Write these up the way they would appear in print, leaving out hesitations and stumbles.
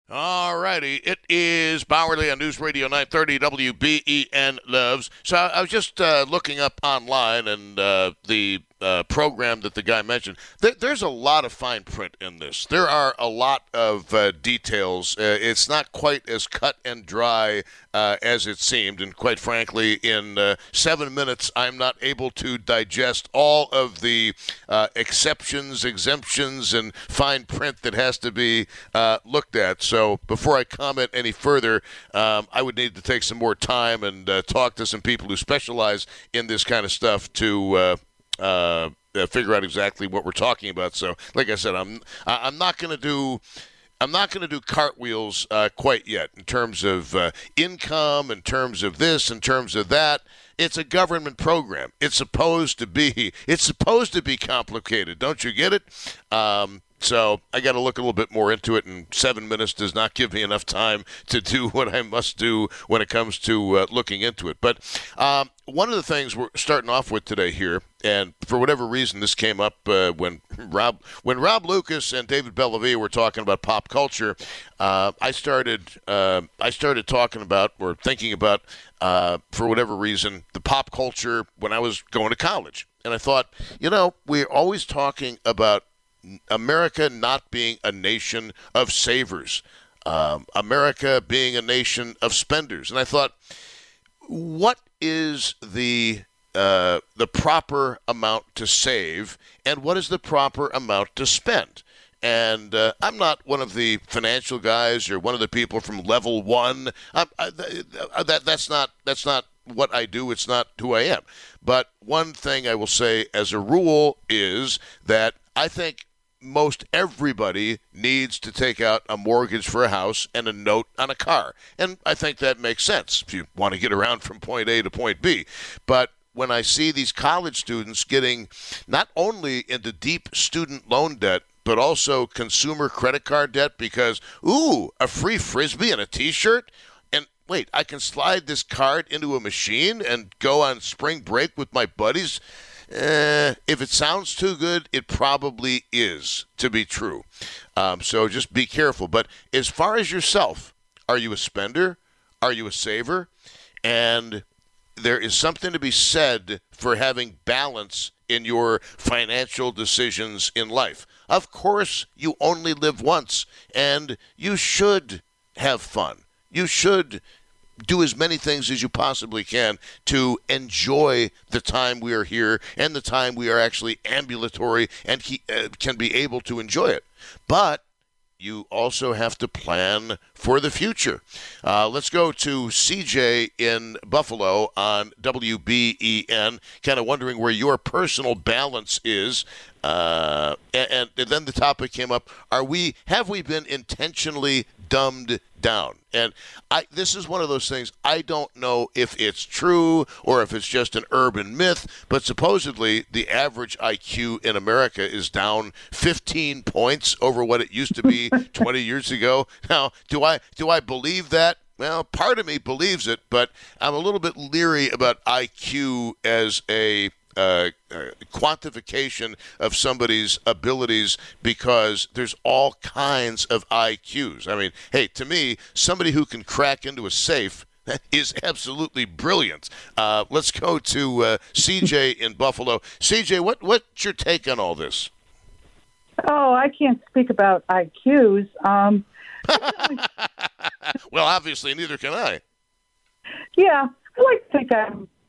All righty. It is Bowerly on News Radio 930 WBEN Loves. So I was just looking up online and the program that the guy mentioned. There's a lot of fine print in this. There are a lot of details. It's not quite as cut and dry as it seemed. And quite frankly, in 7 minutes, I'm not able to digest all of the exceptions, exemptions, and fine print that has to be looked at. So before I comment any further, I would need to take some more time and talk to some people who specialize in this kind of stuff to figure out exactly what we're talking about. So, like I said, I'm not going to do cartwheels quite yet in terms of income, in terms of this, in terms of that. It's a government program. It's supposed to be complicated. Don't you get it? So I got to look a little bit more into it, and 7 minutes does not give me enough time to do what I must do when it comes to looking into it. But one of the things we're starting off with today here, and for whatever reason this came up when Rob Lucas and David Bellavia were talking about pop culture, I started talking about or thinking about for whatever reason the pop culture when I was going to college, and I thought, we're always talking about America not being a nation of savers, America being a nation of spenders. And I thought, what is the proper amount to save, and what is the proper amount to spend? And I'm not one of the financial guys or one of the people from level one. That's not what I do. It's not who I am. But one thing I will say as a rule is that I think most everybody needs to take out a mortgage for a house and a note on a car. And I think that makes sense if you want to get around from point A to point B. But when I see these college students getting not only into deep student loan debt, but also consumer credit card debt because, a free Frisbee and a T-shirt? And wait, I can slide this card into a machine and go on spring break with my buddies? If it sounds too good, it probably is to be true. So just be careful. But as far as yourself, are you a spender? Are you a saver? And there is something to be said for having balance in your financial decisions in life. Of course, you only live once, and you should have fun. You should do as many things as you possibly can to enjoy the time we are here and the time we are actually ambulatory and can be able to enjoy it. But you also have to plan for the future. Let's go to CJ in Buffalo on WBEN, kind of wondering where your personal balance is. And then the topic came up, have we been intentionally dumbed down? And this is one of those things, I don't know if it's true or if it's just an urban myth, but supposedly the average IQ in America is down 15 points over what it used to be 20 years ago. Now, do I believe that? Well, part of me believes it, but I'm a little bit leery about IQ as a quantification of somebody's abilities because there's all kinds of IQs. I mean, hey, to me, somebody who can crack into a safe is absolutely brilliant. Let's go to CJ in Buffalo. CJ, what's your take on all this? Oh, I can't speak about IQs. Well, obviously, neither can I. Yeah, I like to think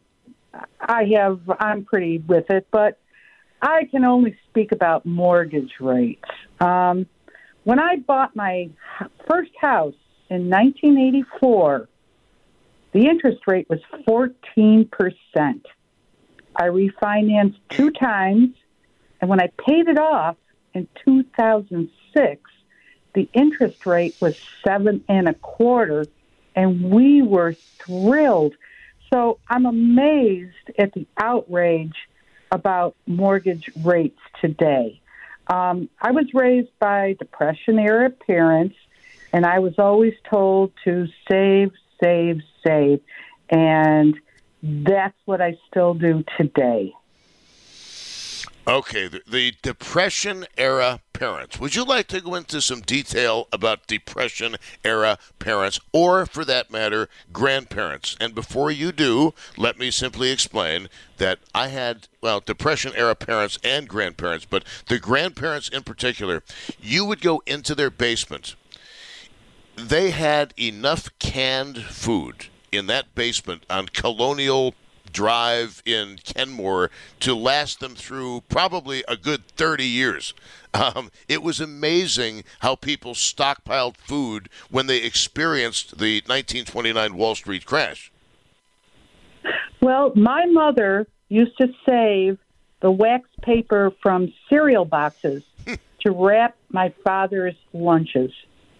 I'm pretty with it, but I can only speak about mortgage rates. When I bought my first house in 1984, the interest rate was 14%. I refinanced 2 times, and when I paid it off in 2006, the interest rate was 7.25%, and we were thrilled. So I'm amazed at the outrage about mortgage rates today. I was raised by Depression-era parents, and I was always told to save, save, save, and that's what I still do today. Okay, the Depression-era parents. Would you like to go into some detail about Depression-era parents, or, for that matter, grandparents? And before you do, let me simply explain that I had, Depression-era parents and grandparents, but the grandparents in particular, you would go into their basement. They had enough canned food in that basement on Colonial Drive in Kenmore to last them through probably a good 30 years. It was amazing how people stockpiled food when they experienced the 1929 Wall Street crash. Well, my mother used to save the wax paper from cereal boxes to wrap my father's lunches.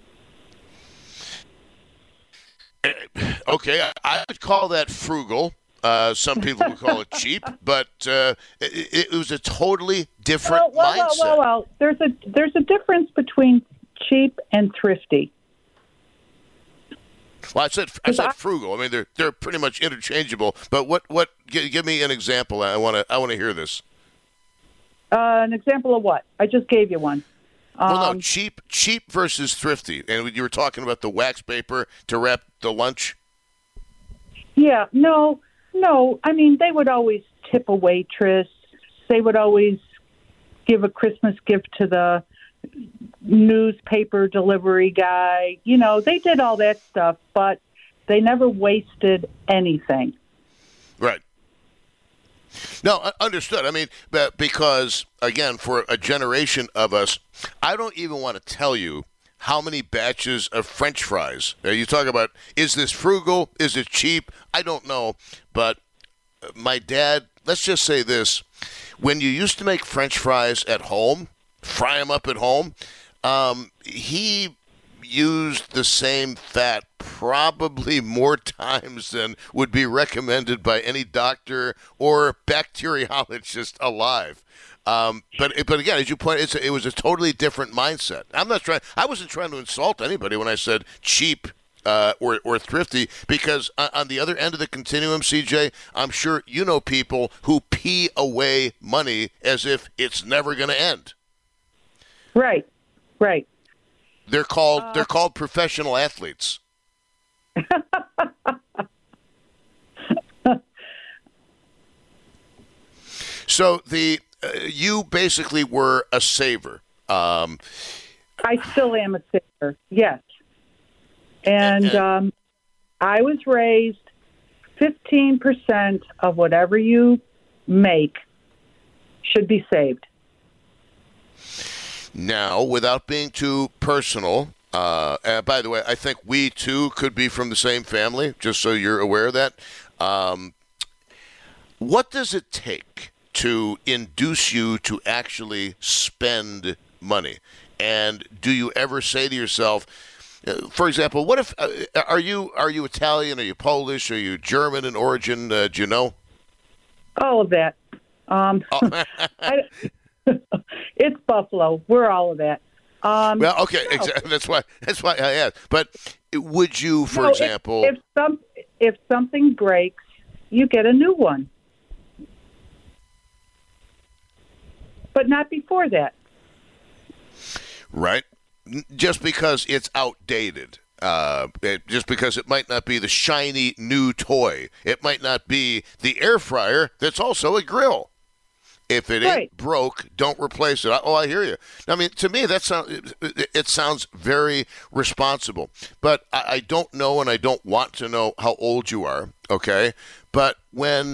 Okay, I would call that frugal. Some people would call it cheap, but it was a totally different mindset. Well. There's a difference between cheap and thrifty. Well, I said frugal. I mean, they're pretty much interchangeable. But what? Give me an example. I want to hear this. An example of what? I just gave you one. Well, no, cheap versus thrifty. And you were talking about the wax paper to wrap the lunch. Yeah, no. I mean, they would always tip a waitress. They would always give a Christmas gift to the newspaper delivery guy. You know, they did all that stuff, but they never wasted anything. Right. No, understood. I mean, because, again, for a generation of us, I don't even want to tell you how many batches of French fries. You talk about, is this frugal? Is it cheap? I don't know. But my dad, let's just say this. When you used to make French fries at home, fry them up at home, he used the same fat probably more times than would be recommended by any doctor or bacteriologist alive. But again, as you point, it was a totally different mindset. I wasn't trying to insult anybody when I said cheap or thrifty, because on the other end of the continuum, CJ, I'm sure you know people who pee away money as if it's never going to end. Right. They're called professional athletes. So you basically were a saver. I still am a saver, yes. And I was raised 15% of whatever you make should be saved. Now, without being too personal, by the way, I think we too could be from the same family, just so you're aware of that. What does it take to induce you to actually spend money? And do you ever say to yourself, for example, what if are you Italian? Are you Polish? Are you German in origin? Do you know? All of that. It's Buffalo. We're all of that. Well, okay, no. Exactly. That's why I asked. But would you, for example, if something breaks, you get a new one, but not before that. Right. Just because it's outdated. Just because it might not be the shiny new toy. It might not be the air fryer that's also a grill. If it ain't broke, don't replace it. Oh, I hear you. I mean, to me, it sounds very responsible. But I don't know, and I don't want to know how old you are, okay? But when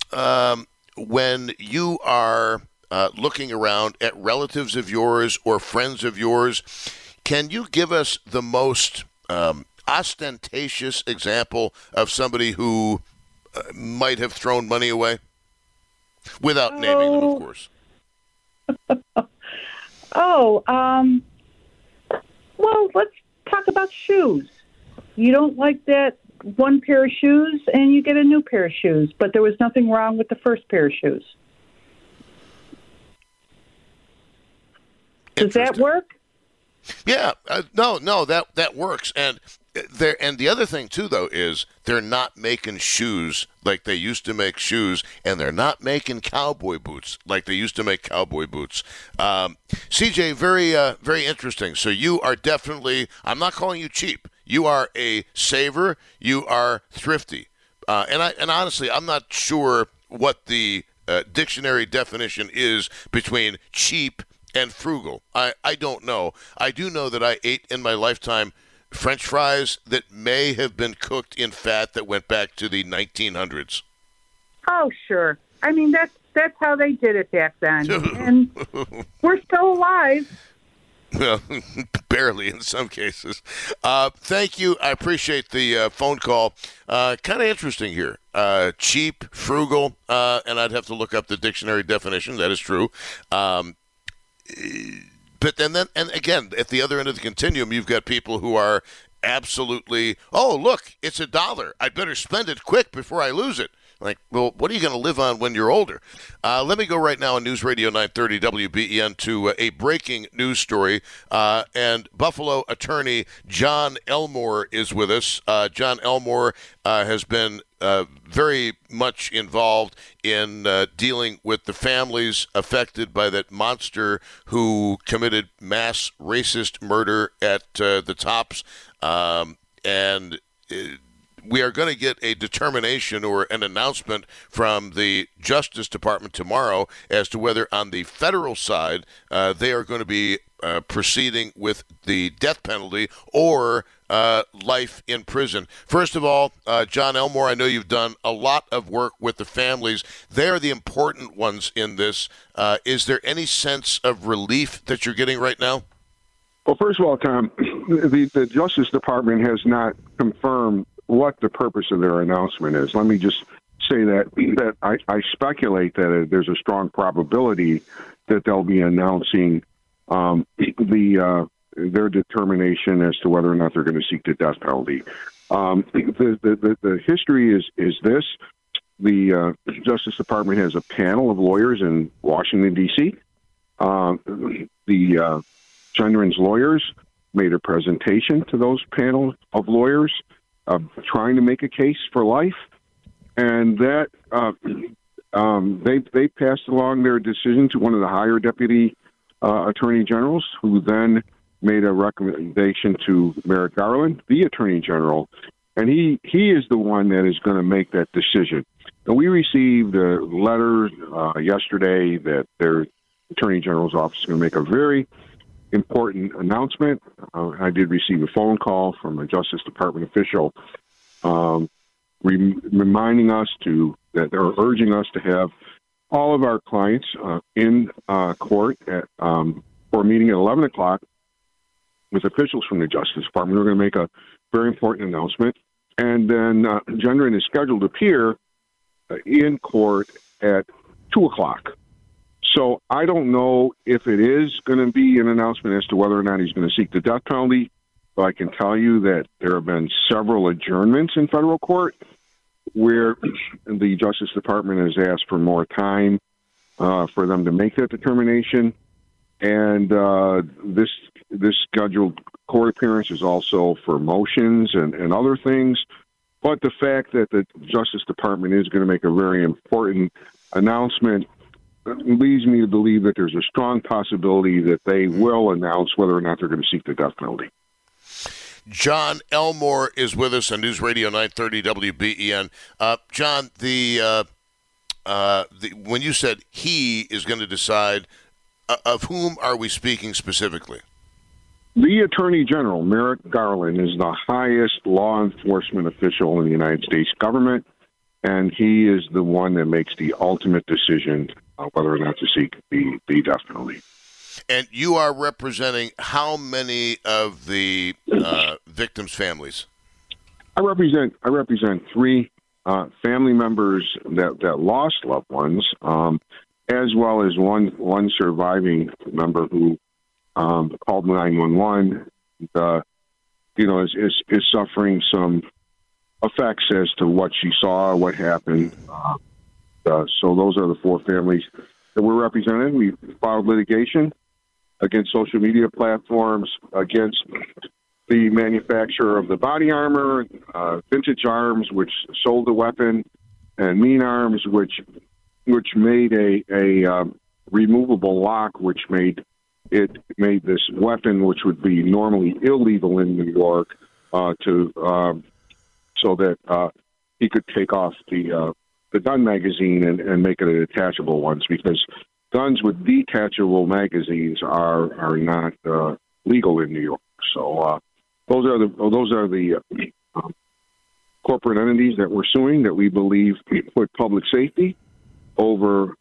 you are looking around at relatives of yours or friends of yours, can you give us the most ostentatious example of somebody who might have thrown money away? Without naming them, of course. Well, let's talk about shoes. You don't like that one pair of shoes, and you get a new pair of shoes, but there was nothing wrong with the first pair of shoes. Does that work? Yeah, no, that works. And And the other thing too, though, is they're not making shoes like they used to make shoes, and they're not making cowboy boots like they used to make cowboy boots. CJ, very interesting. So you are definitely, I'm not calling you cheap. You are a saver. You are thrifty. And honestly, I'm not sure what the dictionary definition is between cheap and frugal. I don't know. I do know that I ate in my lifetime French fries that may have been cooked in fat that went back to the 1900s. Oh, sure. I mean, that's how they did it back then. And we're still alive. Well, barely in some cases. Thank you. I appreciate the phone call. Kind of interesting here. Cheap, frugal, and I'd have to look up the dictionary definition. That is true. But then, and again, at the other end of the continuum, you've got people who are absolutely, oh, look, it's $1. I better spend it quick before I lose it. Like, well, what are you going to live on when you're older? Let me go right now on News Radio 930 WBEN to a breaking news story. And Buffalo attorney John Elmore is with us. John Elmore has been very much involved in dealing with the families affected by that monster who committed mass racist murder at the Tops. We are going to get a determination or an announcement from the Justice Department tomorrow as to whether on the federal side they are going to be proceeding with the death penalty or life in prison. First of all, John Elmore, I know you've done a lot of work with the families. They are the important ones in this. Is there any sense of relief that you're getting right now? Well, first of all, Tom, the Justice Department has not confirmed what the purpose of their announcement is. Let me just say that I speculate that there's a strong probability that they'll be announcing their determination as to whether or not they're going to seek the death penalty. The history is this. The Justice Department has a panel of lawyers in Washington, D.C. The Gendron's lawyers made a presentation to those panel of lawyers trying to make a case for life, and that they passed along their decision to one of the higher deputy attorney generals, who then made a recommendation to Merrick Garland, the attorney general, and he is the one that is going to make that decision. And we received a letter yesterday that their attorney general's office is going to make a very important announcement. I did receive a phone call from a Justice Department official reminding us that they're urging us to have all of our clients in court for a meeting at 11 o'clock with officials from the Justice Department. We're going to make a very important announcement. And then Gendron is scheduled to appear in court at 2 o'clock. So I don't know if it is going to be an announcement as to whether or not he's going to seek the death penalty, but I can tell you that there have been several adjournments in federal court where the Justice Department has asked for more time for them to make that determination. And this scheduled court appearance is also for motions and other things. But the fact that the Justice Department is going to make a very important announcement leads me to believe that there's a strong possibility that they will announce whether or not they're going to seek the death penalty. John Elmore is with us on News Radio 930 WBEN. John, when you said he is going to decide, of whom are we speaking specifically? The Attorney General, Merrick Garland, is the highest law enforcement official in the United States government, and he is the one that makes the ultimate decision whether or not to seek the death penalty. And you are representing how many of the victims' families? I represent 3 family members that lost loved ones, as well as one surviving member who called 911. Is suffering some effects as to what she saw, what happened. So those are the 4 families that we're representing. We filed litigation against social media platforms, against the manufacturer of the body armor, Vintage Arms, which sold the weapon, and Mean Arms, which made a removable lock, which made this weapon, which would be normally illegal in New York, so that he could take off the gun magazine and make it a detachable ones, because guns with detachable magazines are not legal in New York. So those are the corporate entities that we're suing, that we believe put public safety over.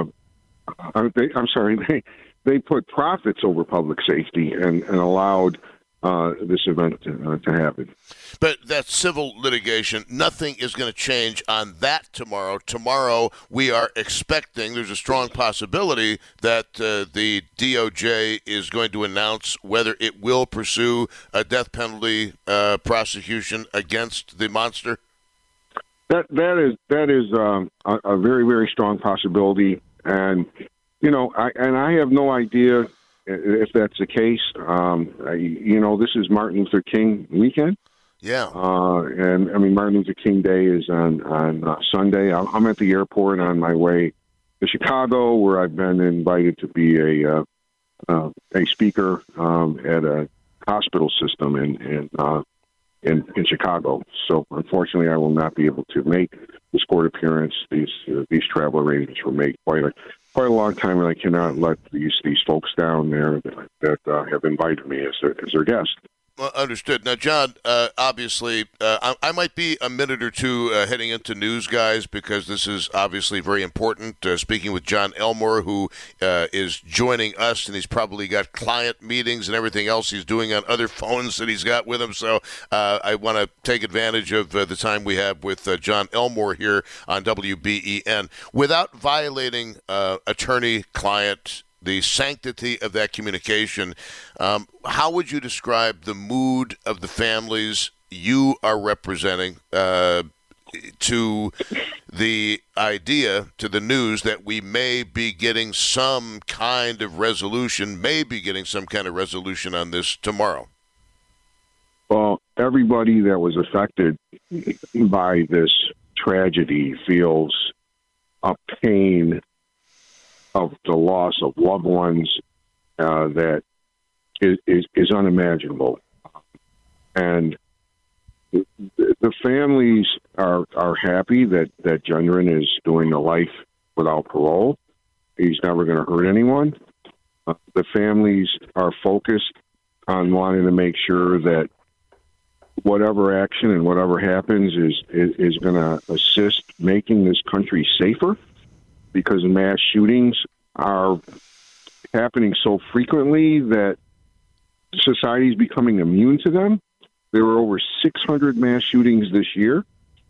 They put profits over public safety and allowed this event to happen. But that's civil litigation. Nothing is going to change on that tomorrow. Tomorrow, we are expecting, there's a strong possibility that the DOJ is going to announce whether it will pursue a death penalty prosecution against the monster. That is a very, very strong possibility. And, I have no idea if that's the case. This is Martin Luther King weekend. Yeah. And Martin Luther King Day is on Sunday. I'm at the airport on my way to Chicago, where I've been invited to be a speaker at a hospital system in Chicago. So unfortunately, I will not be able to make this court appearance. These travel arrangements were made quite a long time, and I cannot let these folks down there that have invited me as their guest. Well, understood. Now, John, obviously, I might be a minute or two heading into news, guys, because this is obviously very important. Speaking with John Elmore, who is joining us, and he's probably got client meetings and everything else he's doing on other phones that he's got with him. So I want to take advantage of the time we have with John Elmore here on WBEN. Without violating attorney-client, the sanctity of that communication, how would you describe the mood of the families you are representing to the idea, to the news that we may be getting some kind of resolution on this tomorrow? Well, everybody that was affected by this tragedy feels a pain of the loss of loved ones that is unimaginable. And the families are happy that Gendron is doing a life without parole. He's never going to hurt anyone. The families are focused on wanting to make sure that whatever action and whatever happens is going to assist making this country safer, because mass shootings are happening so frequently that society is becoming immune to them. There were over 600 mass shootings this year.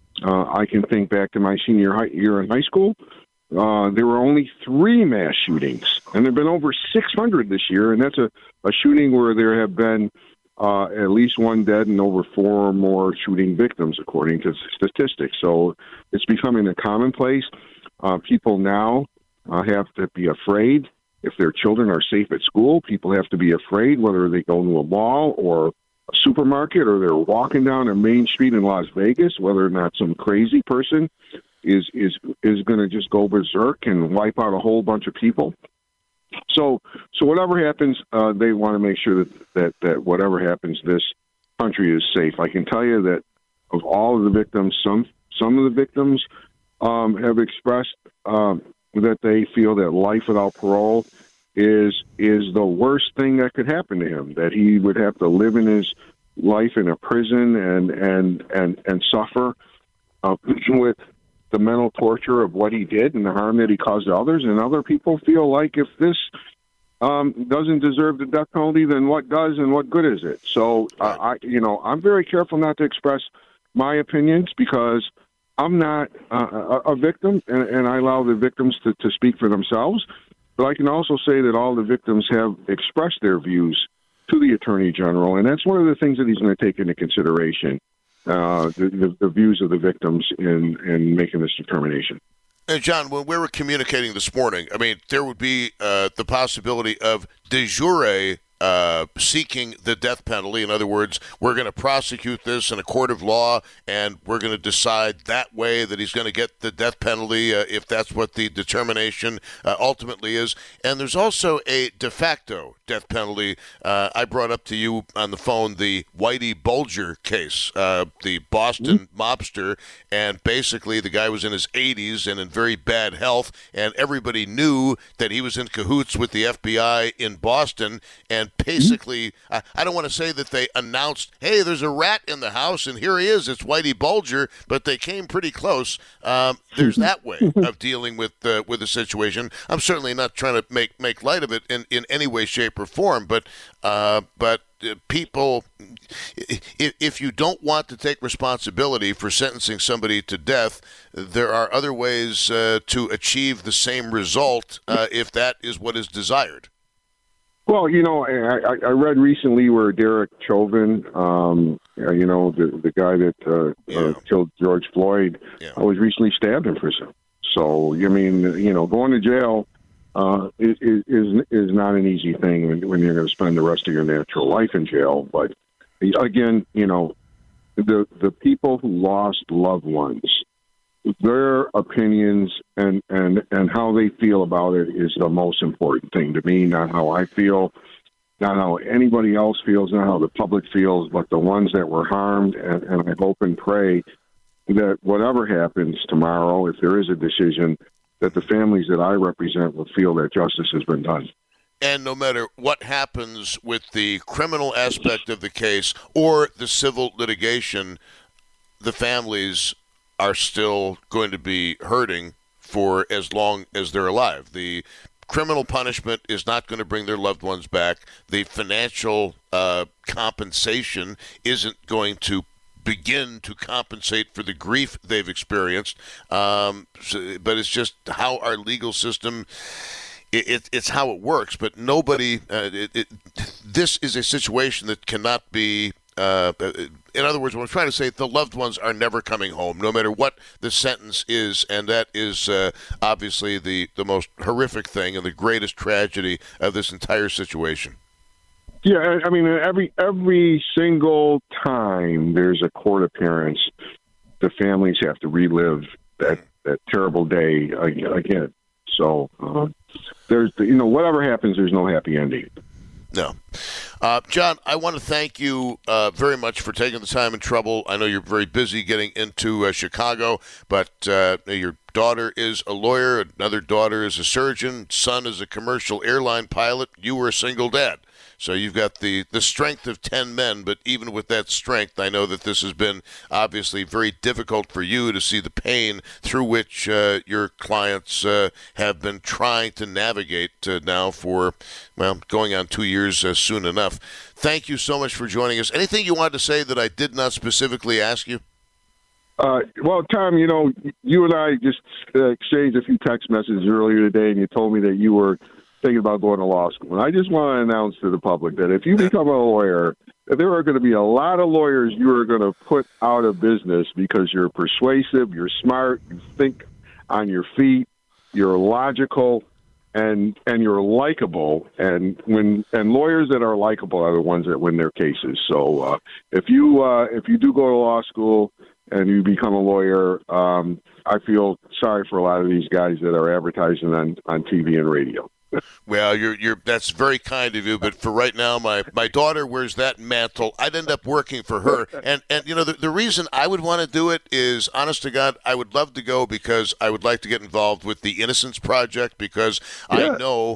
I can think back to my senior year in high school. There were only 3 mass shootings, and there have been over 600 this year, and that's a shooting where there have been at least 1 dead and over 4 or more shooting victims, according to statistics. So it's becoming a commonplace. People now have to be afraid if their children are safe at school. People have to be afraid whether they go to a mall or a supermarket, or they're walking down a main street in Las Vegas, whether or not some crazy person is going to just go berserk and wipe out a whole bunch of people. So whatever happens, they want to make sure that whatever happens, this country is safe. I can tell you that of all of the victims, some of the victims have expressed that they feel that life without parole is the worst thing that could happen to him, that he would have to live in his life in a prison and suffer with the mental torture of what he did and the harm that he caused to others. And other people feel like if this doesn't deserve the death penalty, then what does, and what good is it? So I'm very careful not to express my opinions, because I'm not a victim, and I allow the victims to speak for themselves. But I can also say that all the victims have expressed their views to the Attorney General, and that's one of the things that he's going to take into consideration, the views of the victims in making this determination. And John, when we were communicating this morning, there would be the possibility of de jure seeking the death penalty. In other words, we're going to prosecute this in a court of law, and we're going to decide that way that he's going to get the death penalty if that's what the determination ultimately is. And there's also a de facto death penalty. I brought up to you on the phone the Whitey Bulger case, the Boston mobster, and basically the guy was in his 80s and in very bad health, and everybody knew that he was in cahoots with the FBI in Boston, and basically, I don't want to say that they announced, hey, there's a rat in the house, and here he is, it's Whitey Bulger, but they came pretty close. There's that way of dealing with the situation. I'm certainly not trying to make light of it in any way, shape, or form, but people, if you don't want to take responsibility for sentencing somebody to death, there are other ways to achieve the same result if that is what is desired. Well, I read recently where Derek Chauvin, the guy that killed George Floyd, was recently stabbed in prison. So, going to jail is not an easy thing when you're going to spend the rest of your natural life in jail. But again, the people who lost loved ones, their opinions and how they feel about it is the most important thing to me. Not how I feel, not how anybody else feels, not how the public feels, but the ones that were harmed. And I hope and pray that whatever happens tomorrow, if there is a decision, that the families that I represent will feel that justice has been done. And no matter what happens with the criminal aspect of the case or the civil litigation, the families are still going to be hurting for as long as they're alive. The criminal punishment is not going to bring their loved ones back. The financial compensation isn't going to begin to compensate for the grief they've experienced. But it's just how our legal system, it's how it works. But nobody, this is a situation that cannot be, in other words, what I'm trying to say, the loved ones are never coming home, no matter what the sentence is, and that is obviously the most horrific thing and the greatest tragedy of this entire situation. Yeah, I mean, every single time there's a court appearance, the families have to relive that terrible day again. So there's, whatever happens, there's no happy ending. No. John, I want to thank you very much for taking the time and trouble. I know you're very busy getting into Chicago, but your daughter is a lawyer, another daughter is a surgeon, son is a commercial airline pilot, you were a single dad. So you've got the strength of 10 men, but even with that strength, I know that this has been obviously very difficult for you to see the pain through which your clients have been trying to navigate now for, going on 2 years soon enough. Thank you so much for joining us. Anything you wanted to say that I did not specifically ask you? Well, Tom, you and I just exchanged a few text messages earlier today, and you told me that you were thinking about going to law school. And I just want to announce to the public that if you become a lawyer, there are going to be a lot of lawyers you are going to put out of business because you're persuasive, you're smart, you think on your feet, you're logical, and you're likable. And lawyers that are likable are the ones that win their cases. So if you do go to law school and you become a lawyer, I feel sorry for a lot of these guys that are advertising on TV and radio. Well, that's very kind of you, but for right now, my daughter wears that mantle. I'd end up working for her, and the reason I would want to do it is, honest to God, I would love to go because I would like to get involved with the Innocence Project because I know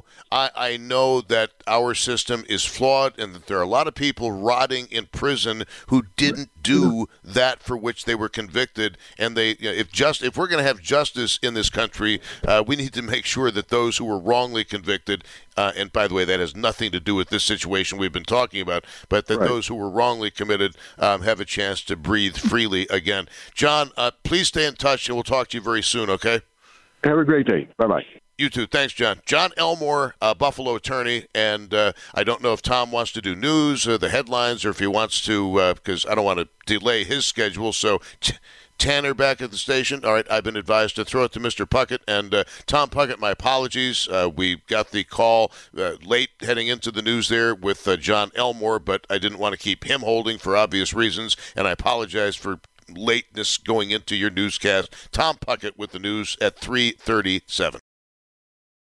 that our system is flawed and that there are a lot of people rotting in prison who didn't do that for which they were convicted, and if we're going to have justice in this country, we need to make sure that those who were wrongly convicted, and by the way, that has nothing to do with this situation we've been talking about, but that those who were wrongly committed have a chance to breathe freely again. John, please stay in touch, and we'll talk to you very soon, okay? Have a great day. Bye-bye. You too. Thanks, John. John Elmore, Buffalo attorney, and I don't know if Tom wants to do news, the headlines, or if he wants to, because I don't want to delay his schedule. So Tanner back at the station. All right, I've been advised to throw it to Mr. Puckett. And Tom Puckett, my apologies. We got the call late heading into the news there with John Elmore, but I didn't want to keep him holding for obvious reasons, and I apologize for lateness going into your newscast. Tom Puckett with the news at 3:37.